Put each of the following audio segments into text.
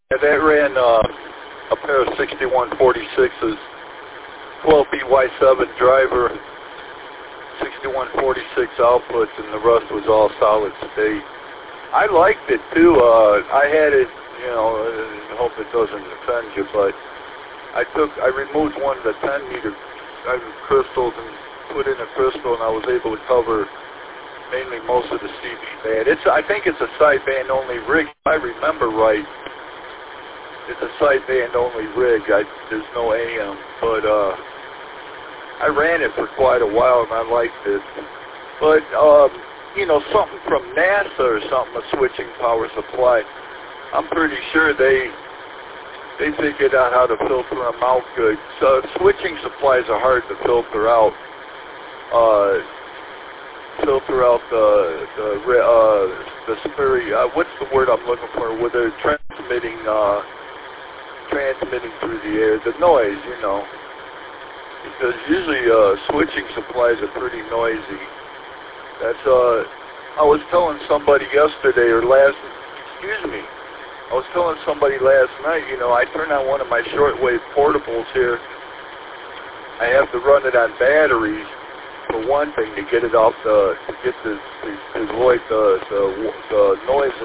Yeah, that ran a pair of 6146s, 12BY7 driver, 6146 outputs, and the rest was all solid state. I liked it too. I had it, you know, I hope it doesn't offend you, but I removed one of the 10-meter crystals and put in a crystal, and I was able to cover mainly most of the CB band. I think it's a sideband only rig. If I remember right, it's a sideband only rig. There's no AM, but I ran it for quite a while and I liked it. But you know, something from NASA or something, a switching power supply, I'm pretty sure they figured out how to filter them out good. So switching supplies are hard to filter out. The spurious, what's the word I'm looking for, where they're transmitting through the air, the noise, you know, because usually switching supplies are pretty noisy. That's I was telling somebody yesterday or I was telling somebody last night, you know, I turned on one of my shortwave portables here. I have to run it on batteries for one thing to get it off to avoid the noise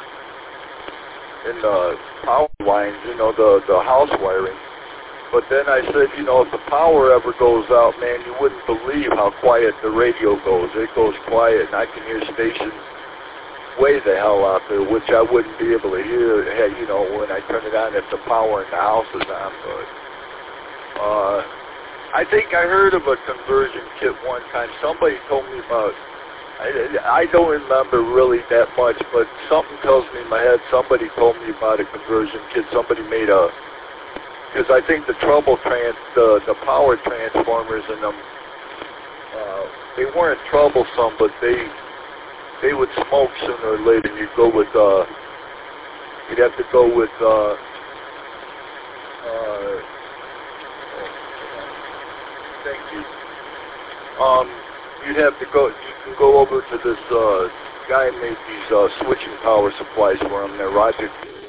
in the power lines, you know, the house wiring. But then I said, you know, if the power ever goes out, man, you wouldn't believe how quiet the radio goes. It goes quiet, and I can hear stations way the hell out there, which I wouldn't be able to hear, you know, when I turn it on if the power in the house is on. But I think I heard of a conversion kit one time. Somebody told me about. I don't remember really that much, but something tells me in my head. Somebody told me about a conversion kit. Somebody made a. Because I think the the power transformers in them, they weren't troublesome, but they would smoke sooner or later. You'd have to go with thank you. You can go over to this guy who made these switching power supplies for him there, Roger.